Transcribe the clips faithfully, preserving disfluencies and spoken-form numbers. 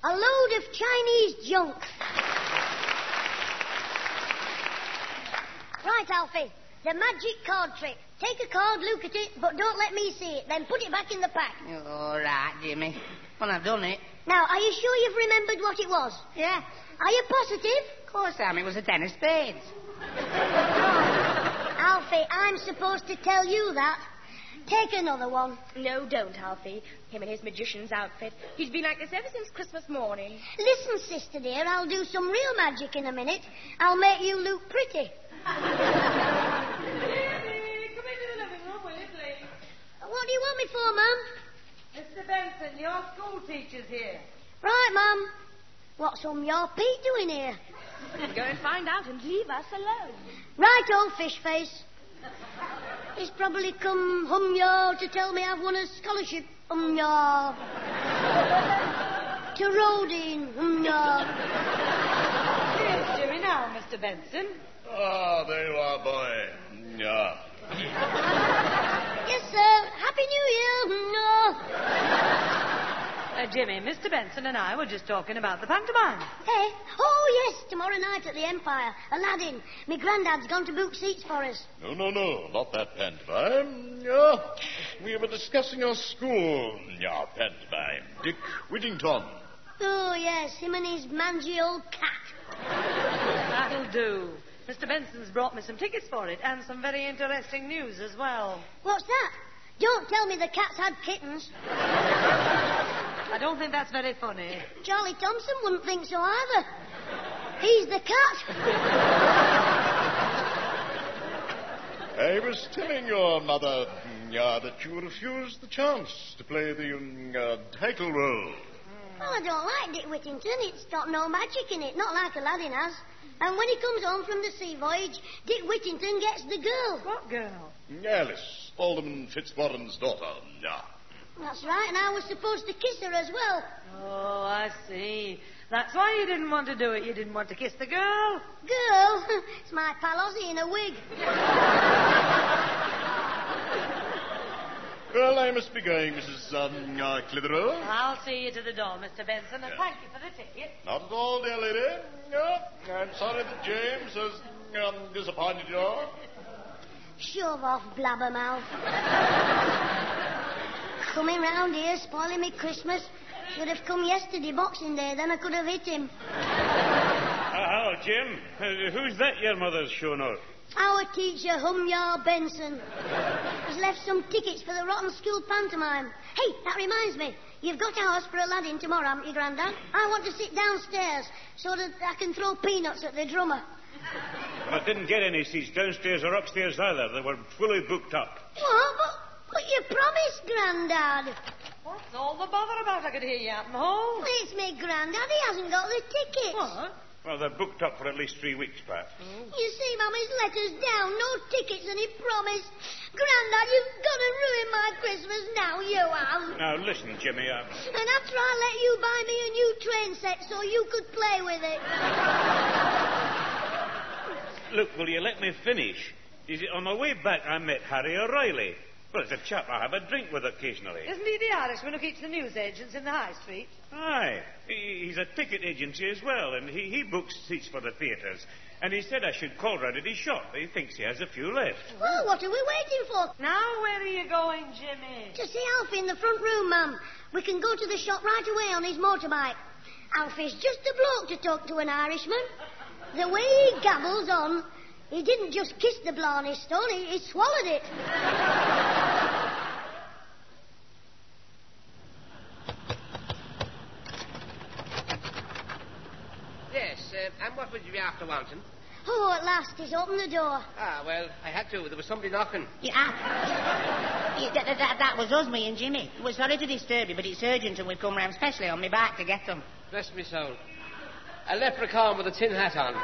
A load of Chinese junk. Right, Alfie. The magic card trick. Take a card, look at it, but don't let me see it. Then put it back in the pack. All right, Jimmy. Well, I've done it. Now, are you sure you've remembered what it was? Yeah. Are you positive? Of course, Sam. It was a ten of spades. Alfie, I'm supposed to tell you that. Take another one. No, don't, Alfie. Him in his magician's outfit. He's been like this ever since Christmas morning. Listen, sister dear, I'll do some real magic in a minute. I'll make you look pretty. What do you want me for, Mum? Mister Benson, your school teacher's here. Right, Mum. What's some your Pete doing here? Go and find out and leave us alone. Right, old fish face. He's probably come hum ya to tell me I've won a scholarship, hum ya. To Rodin, hum ya. Here's Jimmy now, Mister Benson. Ah, there you are, boy. Yeah. Yes, sir. Happy New Year. No. Uh, Jimmy, Mister Benson and I were just talking about the pantomime. Hey? Oh, yes, tomorrow night at the Empire. Aladdin. My granddad's gone to book seats for us. No, no, no, not that pantomime. Yeah. We were discussing our school. Yeah, pantomime. Dick Whittington. Oh, yes, him and his mangy old cat. That'll do. Mister Benson's brought me some tickets for it and some very interesting news as well. What's that? Don't tell me the cat's had kittens. I don't think that's very funny. Charlie Thompson wouldn't think so either. He's the cat. I was telling your mother uh, that you refused the chance to play the um, uh, title role. Oh, I don't like Dick Whittington. It's got no magic in it, not like Aladdin has. And when he comes home from the sea voyage, Dick Whittington gets the girl. What girl? Alice, Alderman Fitzwarren's daughter. Yeah. That's right, and I was supposed to kiss her as well. Oh, I see. That's why you didn't want to do it. You didn't want to kiss the girl. Girl? It's my pal Ozzie in a wig. Well, I must be going, Missus Um, uh, Clitheroe. I'll see you to the door, Mister Benson, and thank you for the ticket. Not at all, dear lady. No, I'm sorry that James has um, disappointed you. Shove off, blabbermouth. Coming round here, spoiling me Christmas. Should have come yesterday, Boxing Day, then I could have hit him. Uh, hello, Jim. Uh, who's that your mother's shown out? Our teacher, Humyar Benson, has left some tickets for the Rotten School pantomime. Hey, that reminds me. You've got ours for Aladdin tomorrow, haven't you, Grandad? I want to sit downstairs so that I can throw peanuts at the drummer. Well, I didn't get any seats downstairs or upstairs either. They were fully booked up. What? But, but you promised, Grandad. What's all the bother about? I could hear you out in the hall. Well, it's me, Grandad. He hasn't got the tickets. What? Well, they're booked up for at least three weeks, perhaps. You see, Mum, he's let us down. No tickets, and he promised. Grandad, you've got to ruin my Christmas now, you have. Now, listen, Jimmy. Uh... And after I let you buy me a new train set so you could play with it. Look, will you let me finish? Is it on my way back I met Harry O'Reilly? Well, it's a chap I have a drink with occasionally. Isn't he the Irishman who keeps the news agents in the high street? Aye. He, he's a ticket agency as well, and he, he books seats for the theatres. And he said I should call round at his shop. He thinks he has a few left. Well, what are we waiting for? Now, where are you going, Jimmy? To see Alfie in the front room, Mum. We can go to the shop right away on his motorbike. Alfie's just a bloke to talk to an Irishman. The way he gabbles on, he didn't just kiss the Blarney Stone, he, he swallowed it. Yes, uh, and what would you be after wanting? Oh, at last he's opened the door. Ah, well, I had to. There was somebody knocking. Yeah. yeah that, that, that was us, me and Jimmy. We're sorry to disturb you, but it's urgent and we've come round specially on my bike to get them. Bless me soul. A leprechaun with a tin hat on.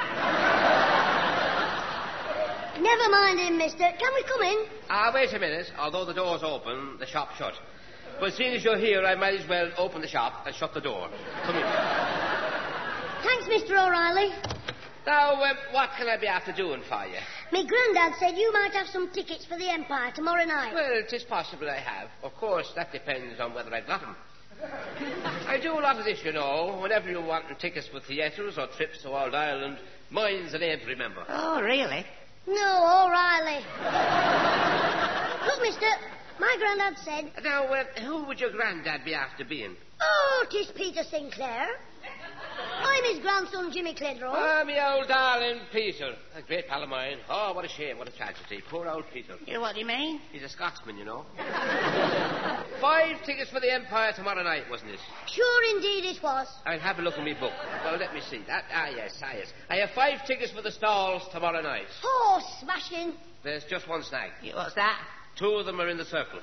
Never mind him, mister. Can we come in? Ah, wait a minute. Although the door's open, the shop's shut. But seeing as you're here, I might as well open the shop and shut the door. Come in. Thanks, Mister O'Reilly. Now, uh, what can I be after doing for you? Me granddad said you might have some tickets for the Empire tomorrow night. Well, it is possible I have. Of course, that depends on whether I've got them. I do a lot of this, you know. Whenever you want tickets for theatres or trips to Old Ireland, mine's the name to remember. Oh, really? No, O'Reilly. Look, mister, my granddad said... Now, uh, who would your granddad be after being? Oh, 'tis Peter Sinclair. I'm his grandson, Jimmy Clitheroe. Ah, me old darling Peter. A great pal of mine. Oh, what a shame, what a tragedy. Poor old Peter. You know what do you mean? He's a Scotsman, you know. Five tickets for the Empire tomorrow night, wasn't it? Sure, indeed it was. I'll have a look in my book. Well, let me see. That, ah, yes, ah, yes. I have five tickets for the stalls tomorrow night. Oh, smashing. There's just one snag. Yeah, what's that? Two of them are in the circle.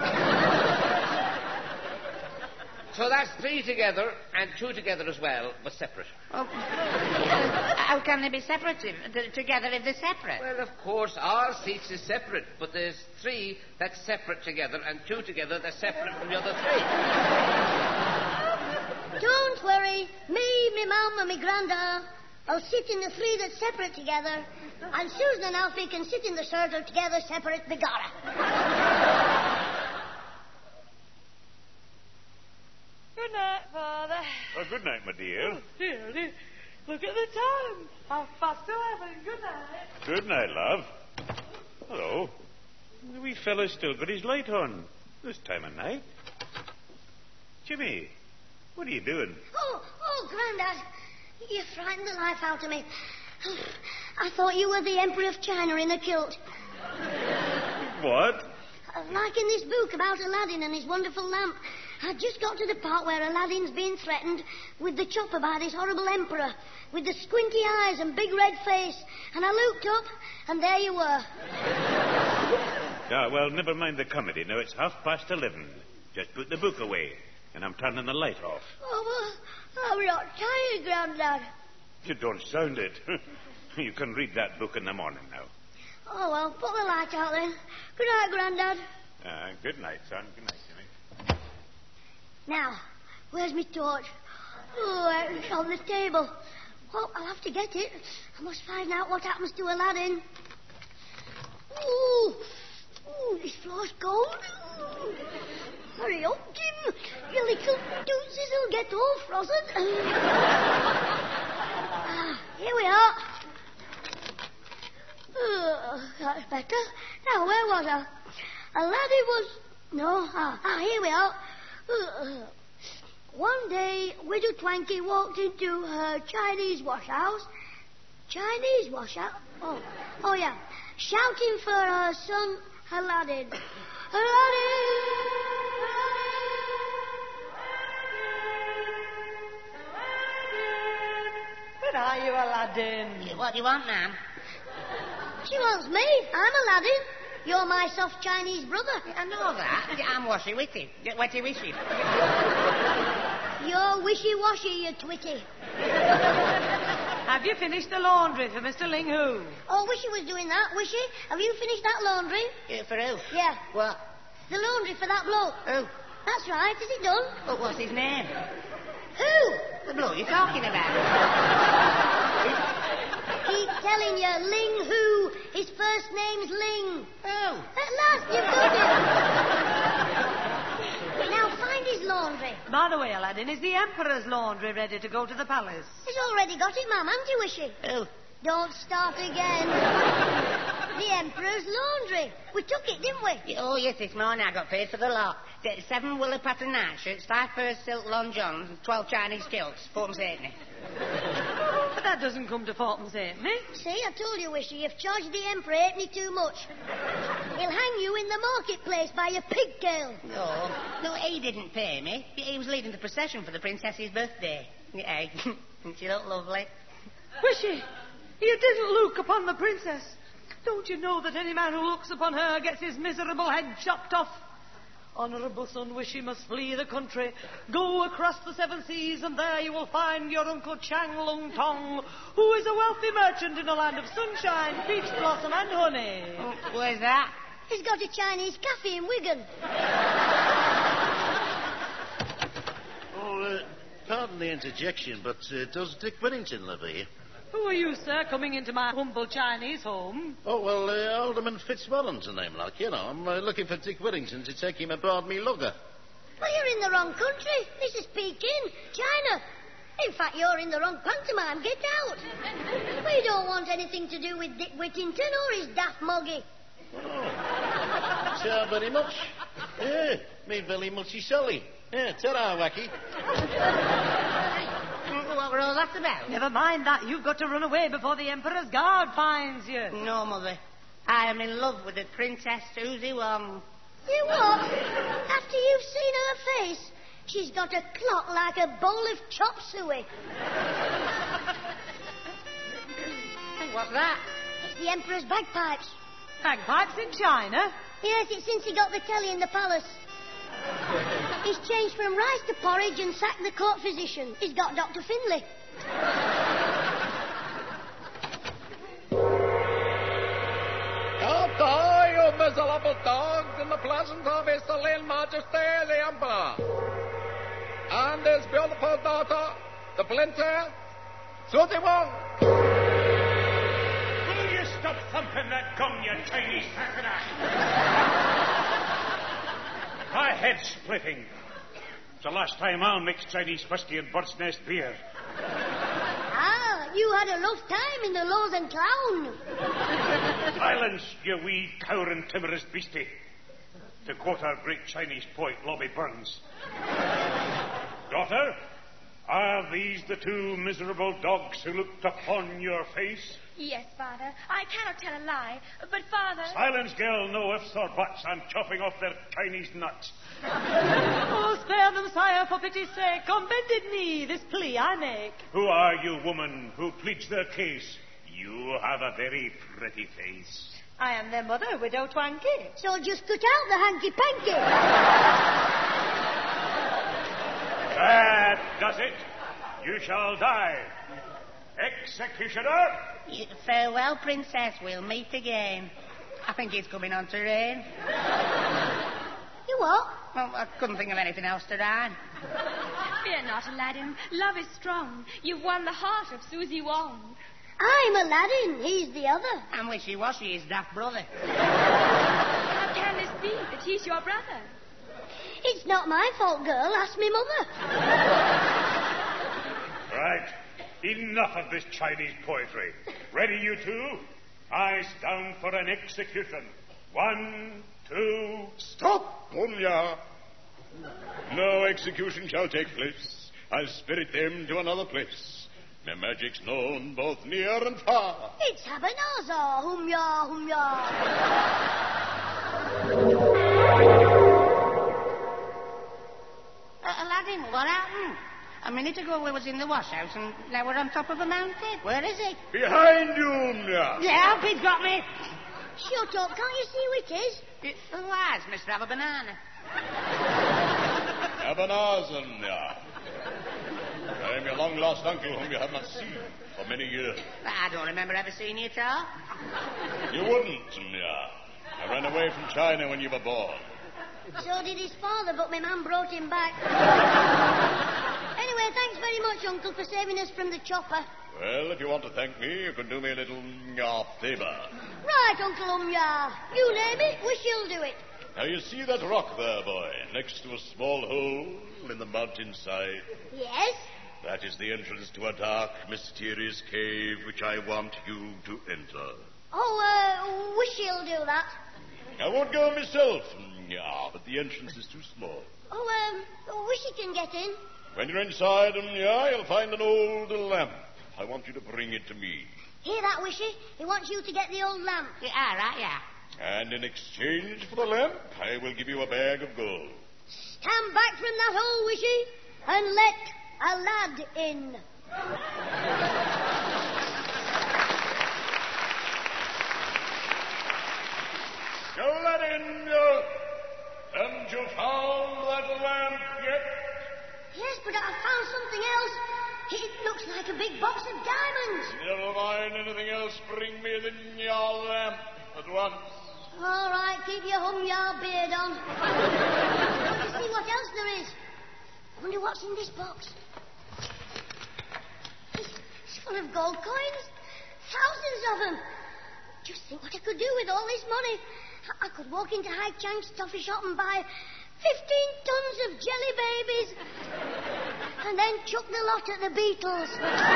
So that's three together and two together as well, but separate. Oh, how can they be separate if, th- together if they're separate? Well, of course, our seats is separate, but there's three that's separate together and two together that's separate from the other three. Don't worry. Me, me mum, and me granda will sit in the three that's separate together, and Susan and Alfie can sit in the circle together, separate, begorra. Good night, Father. Oh, good night, my dear. Oh, dear, dear. Look at the time. Half past eleven. Good night. Good night, love. Hello. The wee fella's still got his light on. This time of night. Jimmy, what are you doing? Oh, oh, Grandad, you frightened the life out of me. I thought you were the Emperor of China in a kilt. What? Uh, like in this book about Aladdin and his wonderful lamp. I just got to the part where Aladdin's being threatened with the chopper by this horrible emperor, with the squinty eyes and big red face. And I looked up, and there you were. Ah, well, never mind the comedy. Now it's half past eleven. Just put the book away, and I'm turning the light off. Oh, well, I'm not tired, Grandad. You don't sound it. You can read that book in the morning now. Oh, well, put the light out then. Good night, Grandad. Uh, good night, son. Good night, Jimmy. Now, where's my torch? Oh, it's on the table. Well, I'll have to get it. I must find out what happens to Aladdin. Ooh, ooh, this floor's gold. Ooh. Hurry up, Jim. Your little tootses will get all frozen. Ah, here we are. Uh, that's better. Now, where was I? Aladdin was... No, ah, ah here we are. Uh, one day, Widow Twanky walked into her Chinese washhouse. Chinese washhouse? Oh, oh yeah. Shouting for her son, Aladdin. Aladdin! Where are you, Aladdin? What do you want, ma'am? She wants me. I'm Aladdin. You're my soft Chinese brother. I know that. I'm washy-witty. Wetty-wishy. You're wishy-washy, you twitty. Have you finished the laundry for Mister Ling Hu? Oh, Wishy was doing that. Wishy, have you finished that laundry? Uh, for who? Yeah. What? The laundry for that bloke. Who? That's right. Is it done? Oh, what's his name? Who? The bloke you're talking about. Keep telling you, Ling Hu. His first name's Ling. Oh. At last, you've got it. Now, find his laundry. By the way, Aladdin, is the Emperor's laundry ready to go to the palace? He's already got it, Ma'am, hasn't he, Wishy? Who? Don't start again. The Emperor's laundry. We took it, didn't we? Oh, yes, this morning I got paid for the lot. Get seven woolly pattern nightshirts, five pairs silk long johns, and twelve Chinese kilts. Fourpence halfpenny. But that doesn't come to fourpence halfpenny. See, I told you, Wishy, you've charged the Emperor halfpenny too much. He'll hang you in the marketplace by your pigtail. No, no, he didn't pay me. He was leading the procession for the princess's birthday. Yeah, she looked lovely. Wishy, you didn't look upon the princess. Don't you know that any man who looks upon her gets his miserable head chopped off? Honourable son Wishy must flee the country. Go across the seven seas, and there you will find your Uncle Chang Lung Tong, who is a wealthy merchant in a land of sunshine, peach blossom, and honey. Oh, where's that? He's got a Chinese cafe in Wigan. Oh, uh, pardon the interjection, but uh, does Dick Whittington live here? Who are you, sir, coming into my humble Chinese home? Oh, well, uh, Alderman Fitzwarren's the name, like, you know. I'm uh, looking for Dick Whittington to take him aboard me lugger. Well, you're in the wrong country. This is Peking, China. In fact, you're in the wrong pantomime. Get out. We don't want anything to do with Dick Whittington or his daft moggy. Oh. So very much. Yeah, me very muchy Sally. Yeah, ta-ra, wacky. What were all that about? Never mind that. You've got to run away before the Emperor's guard finds you. No, Mother. I am in love with the Princess Susie Wong. You what? After you've seen her face, she's got a clock like a bowl of chop suey. Hey, what's that? It's the Emperor's bagpipes. Bagpipes in China? Yes, it's since he got the telly in the palace. He's changed from rice to porridge and sacked the court physician. He's got Doctor Finlay. Out there, you miserable dogs, in the presence of His Serene Majesty the Emperor. And his beautiful daughter, the Princess Susie Wong. Will you stop thumping that gong, you Chinese crocodile? My head's splitting. It's the last time I'll mix Chinese whiskey and bird's nest beer. Ah, you had a rough time in the Laws and Clown. Silence, you wee, cowering, timorous beastie. To quote our great Chinese poet, Lobby Burns. Daughter, are these the two miserable dogs who looked upon your face? Yes, Father. I cannot tell a lie. But, Father... Silence, girl. No ifs or buts. I'm chopping off their Chinese nuts. Oh, spare them, sire, for pity's sake. On bended knee, this plea I make. Who are you, woman, who pleads their case? You have a very pretty face. I am their mother, Widow Twanky. So just cut out the hanky-panky. That does it. You shall die. Executioner! Y- Farewell, Princess. We'll meet again. I think it's coming on to rain. You what? Well, I couldn't think of anything else to rhyme. Fear not, Aladdin. Love is strong. You've won the heart of Susie Wong. I'm Aladdin. He's the other. And wishy-washy is daft brother. How can this be that he's your brother? It's not my fault, girl. Ask me mother. Right. Enough of this Chinese poetry. Ready, you two? Eyes down for an execution. One, two... Stop, Punya. No execution shall take place. I'll spirit them to another place. My magic's known both near and far. It's Habanaza. Hum-ya, hum-ya. Uh, Aladdin, what happened? A minute ago we was in the washhouse and now we're on top of a mountain. Where is he? Behind you, Mya. Yeah, help, he's got me. Shut up. Can't you see who it is? Who was, Mister Have a Banana? Ebenezer, Mya. I'm your long-lost uncle whom you have not seen for many years. I don't remember ever seeing you at all. You wouldn't, Mya. I ran away from China when you were born. So did his father, but my man brought him back. Anyway, thanks very much, Uncle, for saving us from the chopper. Well, if you want to thank me, you can do me a little uh, favor. Right, Uncle Umya. You name it, we shall do it. Now, you see that rock there, boy, next to a small hole in the mountainside? Yes? That is the entrance to a dark, mysterious cave which I want you to enter. Oh, uh, we shall do that. I won't go myself, yeah, but the entrance is too small. Oh, um, wish you can get in. When you're inside, yeah, you'll find an old lamp. I want you to bring it to me. Hear that, Wishy? He wants you to get the old lamp. Yeah, all right, yeah. And in exchange for the lamp, I will give you a bag of gold. Stand back from that hole, Wishy, and let a lad in. Go let in, you. Haven't you found that lamp yet? Yes, but I found something else. It looks like a big box of diamonds. Never mind anything else. Bring me the your lamp at once. All right, keep your hum your beard on. Let's see what else there is. I wonder what's in this box. It's, it's full of gold coins. Thousands of them. Just think what I could do with all this money. I, I could walk into Hai Chang's toffee shop and buy Fifteen tons of jelly babies. And then chuck the lot at the Beatles.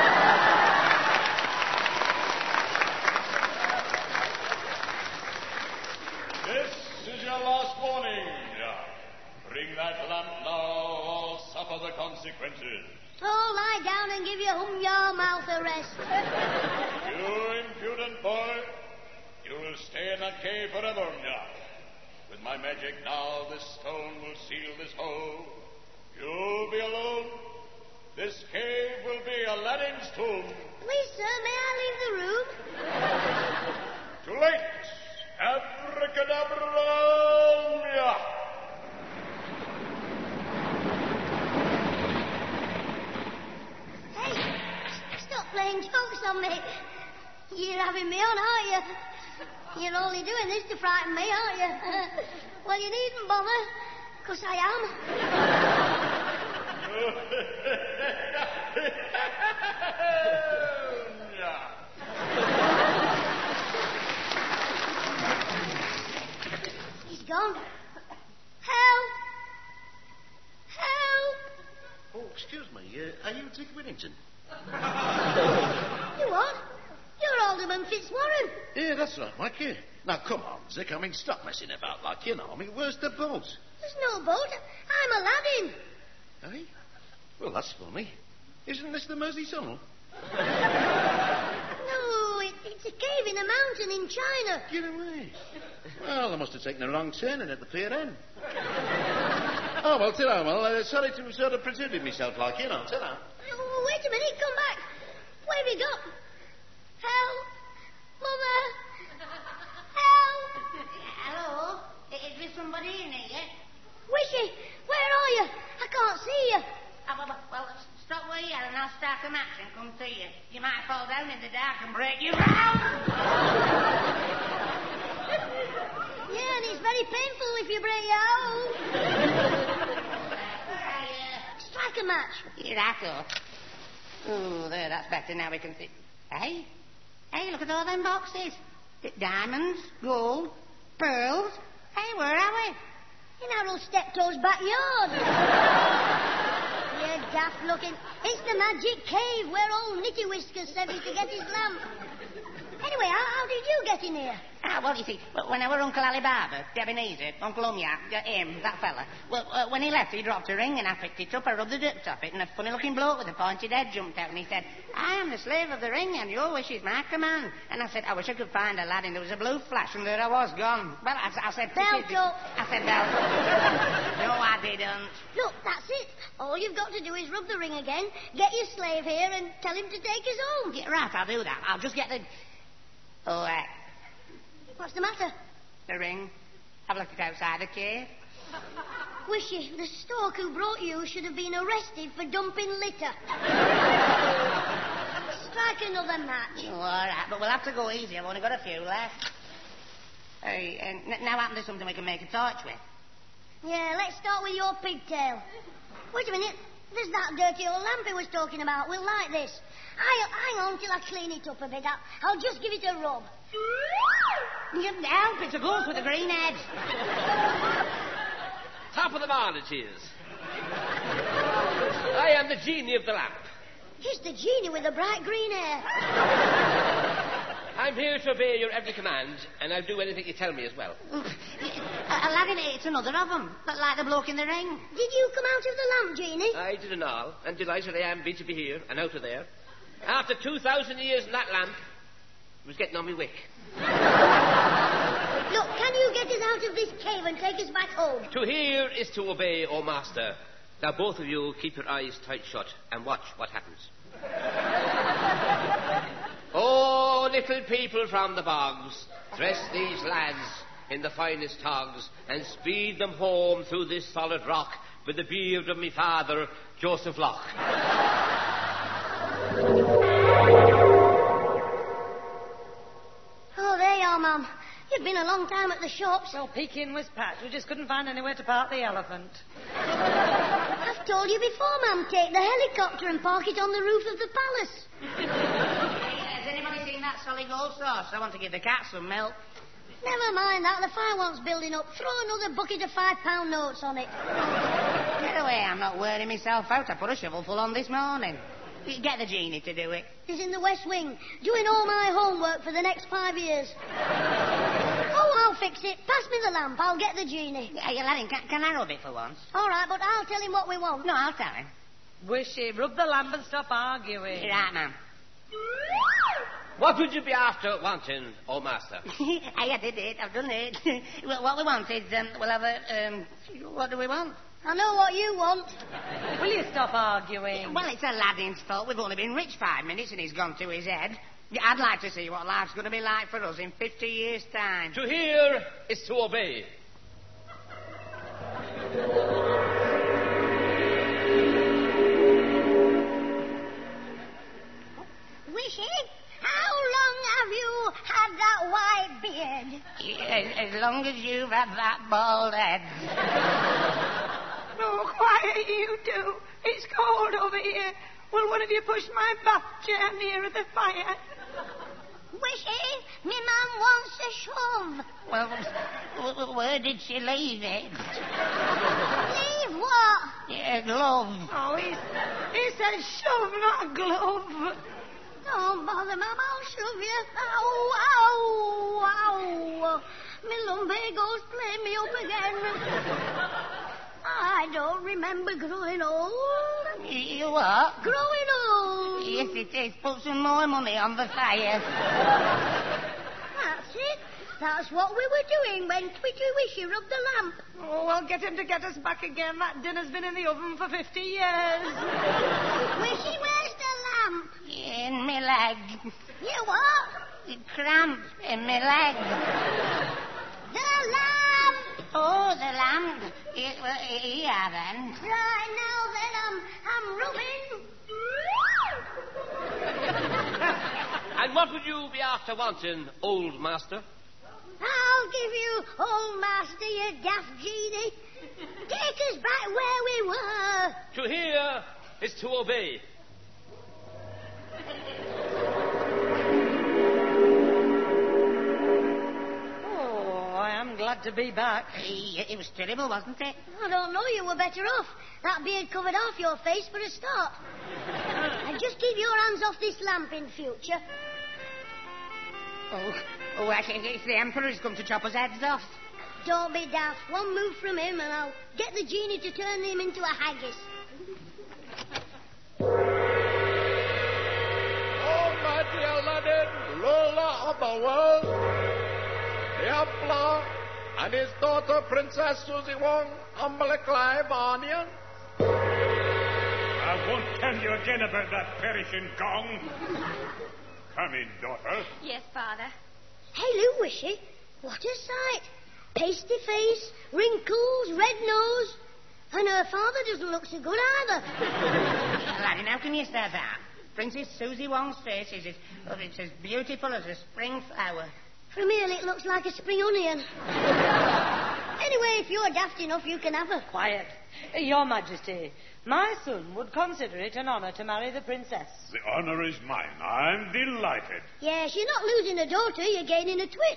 This is your last warning. Bring that lamp now, or suffer the consequences. Oh, lie down and give your hum your mouth a rest. You impudent boy. You will stay in that cave forever, yeah. With my magic now, this stone will seal this hole. You'll be alone. This cave will be Aladdin's tomb. Please, sir, may I leave the room? Too late. Abracadabra, yeah. Stop playing jokes on me. You're having me on, aren't you? You're only doing this to frighten me, aren't you? Uh, well, you needn't bother, because I am. He's gone. Help! Help! Oh, excuse me. Uh, are you Dick Whittington? You what? You're Alderman Fitzwarren. Yeah, that's right, Mike. Yeah. Now, come on, Dick. I mean, stop messing about like, you know. I mean, where's the boat? There's no boat. I'm Aladdin. Eh? Well, that's funny. Isn't this the Mersey Tunnel? No, it, it's a cave in a mountain in China. Get away. Well, I must have taken a wrong turning at the pier end. Oh, well, ta-ra, well, uh, sorry to have sort of presented myself like, you know, ta-ra. Oh, wait a minute, come back. What have you got? Help! Mother! Help! Hello? Is there somebody in here? Wishy, where are you? I can't see you. Oh, well, well, stop where you are and I'll start a match and come to you. You might fall down in the dark and break your arm. Yeah, and it's very painful if you break your arm. Strike a match. Here, that'll. Oh, there, that's better. Now we can see. Hey? Hey, look at all them boxes. Diamonds, gold, pearls. Hey, where are we? In Harold Steptoe's backyard. You're daft looking. It's the magic cave where old Nitty Whiskers said he to get his lamp. Anyway, how, how did you get in here? Ah, well, you see, when our Uncle Alibaba, Ebenezer, Uncle Umya, him, that fella, well, uh, when he left, he dropped a ring and I picked it up, I rubbed the dirt off it, and a funny-looking bloke with a pointed head jumped out and he said, I am the slave of the ring and your wish is my command. And I said, I wish I could find Aladdin. There was a blue flash and there I was, gone. Well, I, I said... Belto. I said, Belto. No, I didn't. Look, that's it. All you've got to do is rub the ring again, get your slave here and tell him to take us home. Yeah, right, I'll do that. I'll just get the... Oh, uh... What's the matter? The ring. I've left it outside the cave. Wishy, the stork who brought you should have been arrested for dumping litter. Strike another match. Oh, all right, but we'll have to go easy. I've only got a few left. Hey, uh, n- now happen to something we can make a torch with. Yeah, let's start with your pigtail. Wait a minute. There's that dirty old lamp he was talking about. We'll light this. I'll, hang on till I clean it up a bit. I'll, I'll just give it a rub. You help, it's a ghost with a green head. Top of the morning, cheers. I am the genie of the lamp. He's the genie with the bright green hair. I'm here to obey your every command, and I'll do anything you tell me as well. Uh, Aladdin, it's another of them, but like the bloke in the ring. Did you come out of the lamp, genie? I did and all, and delighted I am be to be here and out of there. After two thousand years in that lamp, it was getting on me wick. Look, can you get us out of this cave and take us back home? To hear is to obey, O master. Now both of you keep your eyes tight shut and watch what happens. Oh, little people from the bogs, dress these lads in the finest togs and speed them home through this solid rock with the beard of me father, Joseph Locke. Oh, there you are, Mum. You've been a long time at the shops. Well, Pekin was packed. We just couldn't find anywhere to park the elephant. I've told you before, Mum. Take the helicopter and park it on the roof of the palace. Hey, has anybody seen that solid gold sauce? I want to give the cat some milk. Never mind that. The fire wants building up. Throw another bucket of five-pound notes on it. Get away, I'm not wearing myself out. I put a shovelful on this morning. Get the genie to do it. He's in the West Wing, doing all my homework for the next five years. Oh, I'll fix it. Pass me the lamp. I'll get the genie. Hey, Aladdin, can, can I rub it for once? All right, but I'll tell him what we want. No, I'll tell him. Wishy, rub the lamp and stop arguing. Right, ma'am. What would you be after wanting, oh master? I did it. I've done it. Well, what we want is, um, we'll have a, um, what do we want? I know what you want. Will you stop arguing? Well, it's Aladdin's fault. We've only been rich five minutes and he's gone to his head. I'd like to see what life's going to be like for us in fifty years' time. To hear is to obey. Wishy, how long have you had that white beard? As, as long as you've had that bald head. No, quiet, you two. It's cold over here. Will one of you push my bath chair nearer the fire? Wishy, me mum wants a shove. Well, w- w- where did she leave it? Leave what? Yeah, glove. Oh, he, he said shove, not glove. Don't bother, Mum. I'll shove you. Ow, ow, ow. Me lumbago's playing me up again. I don't remember growing old. You what? Growing old. Yes, it is. Put some more money on the fire. That's it. That's what we were doing when Twitty Wishy rubbed the lamp. Oh, well, get him to get us back again. That dinner's been in the oven for fifty years. Wishy, where's the lamp? In me leg. You what? Cramp in me leg. The lamp! Oh, the lamp. Here, well, here then. Right now then, I'm, I'm rubbing. And what would you be after wanting, old master? I'll give you, old master, you daft genie. Take us back where we were. To hear is to obey. Oh, I am glad to be back. Hey, it was terrible, wasn't it? I don't know, you were better off. That beard covered half your face for a start. And just keep your hands off this lamp in future. Oh, oh, actually, it's the Emperor who's come to chop us heads off. Don't be daft. One move from him and I'll get the genie to turn him into a haggis. Almighty Aladdin, ruler of the world, the Emperor and his daughter Princess Susie Wong humbly climb onion. I won't tell you again about that perishing gong. Come in, daughter. Yes, Father. Hey, Lou Wishy, what a sight. Pasty face, wrinkles, red nose. And her father doesn't look so good either. Aladdin, how can you say that? Princess Susie Wong's face is as, oh, it's as beautiful as a spring flower. From here, it looks like a spring onion. Anyway, if you're daft enough, you can have her. Quiet. Your Majesty, my son would consider it an honour to marry the princess. The honour is mine. I'm delighted. Yes, you're not losing a daughter, you're gaining a twit.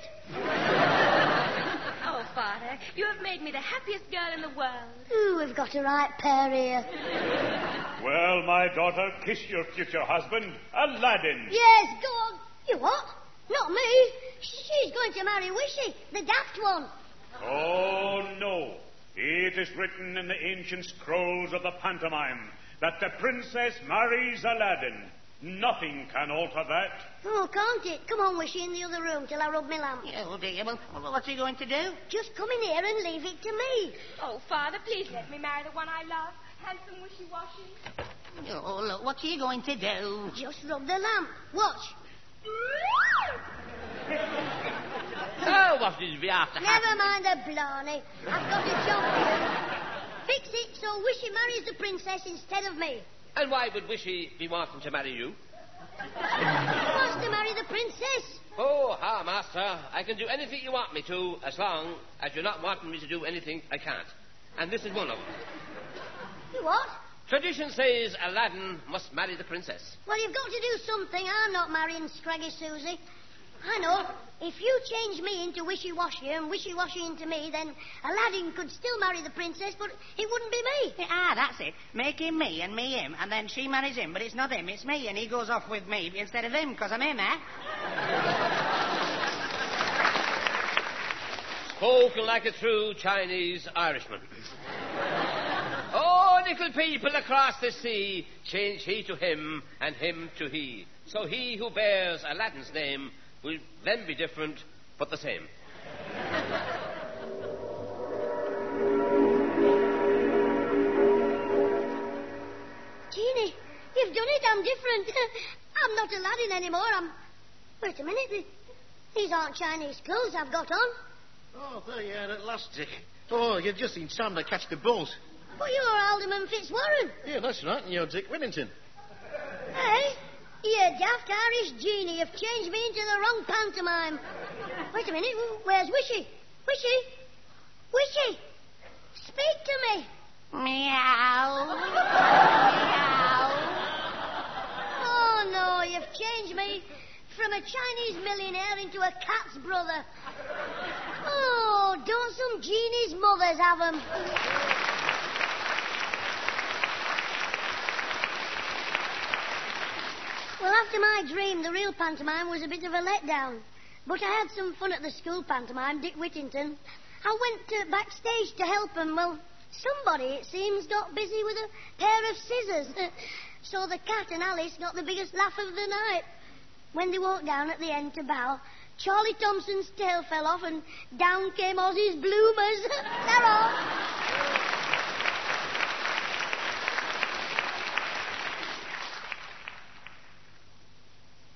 Oh, Father, you have made me the happiest girl in the world. Ooh, we've got a right pair here. Well, my daughter, kiss your future husband, Aladdin. Yes, go on. You what? Not me. She's going to marry Wishy, the daft one. Oh, no. It is written in the ancient scrolls of the pantomime that the princess marries Aladdin. Nothing can alter that. Oh, can't it? Come on, Wishy, in the other room till I rub my lamp. Oh, dear. Well, what's he going to do? Just come in here and leave it to me. Oh, Father, please let me marry the one I love. Handsome, wishy-washy. Oh, look, what's he going to do? Just rub the lamp. Watch. So, what did we after Never mind the blarney. I've got a job for you. Fix it so Wishy marries the princess instead of me. And why would Wishy be wanting to marry you? He wants to marry the princess. Oh, ha, master. I can do anything you want me to, as long as you're not wanting me to do anything I can't. And this is one of them. You what? Tradition says Aladdin must marry the princess. Well, you've got to do something. I'm not marrying Scraggy Susie. I know. If you change me into wishy-washy and wishy-washy into me, then Aladdin could still marry the princess, but it wouldn't be me. Ah, that's it. Make him me and me him, and then she marries him, but it's not him, it's me, and he goes off with me instead of him, because I'm him, eh? Spoken like a true Chinese Irishman. Oh, little people across the sea, change he to him and him to he. So he who bears Aladdin's name will then be different, but the same. Genie, you've done it. I'm different. I'm not Aladdin anymore. I'm... Wait a minute. These aren't Chinese clothes I've got on. Oh, there you are at last, Dick. Oh, you're just in time to catch the boat. But you're Alderman Fitzwarren. Yeah, that's right, and you're Dick Whittington. Hey, you daft Irish genie. You've changed me into the wrong pantomime. Wait a minute. Where's Wishy? Wishy? Wishy? Speak to me. Meow. Meow. Oh, no, you've changed me from a Chinese millionaire into a cat's brother. Oh, don't some genies' mothers have 'em? Well, after my dream, the real pantomime was a bit of a letdown. But I had some fun at the school pantomime, Dick Whittington. I went uh, backstage to help him. Well, somebody, it seems, got busy with a pair of scissors. So the cat and Alice got the biggest laugh of the night. When they walked down at the end to bow, Charlie Thompson's tail fell off and down came Ozzy's bloomers. They're off.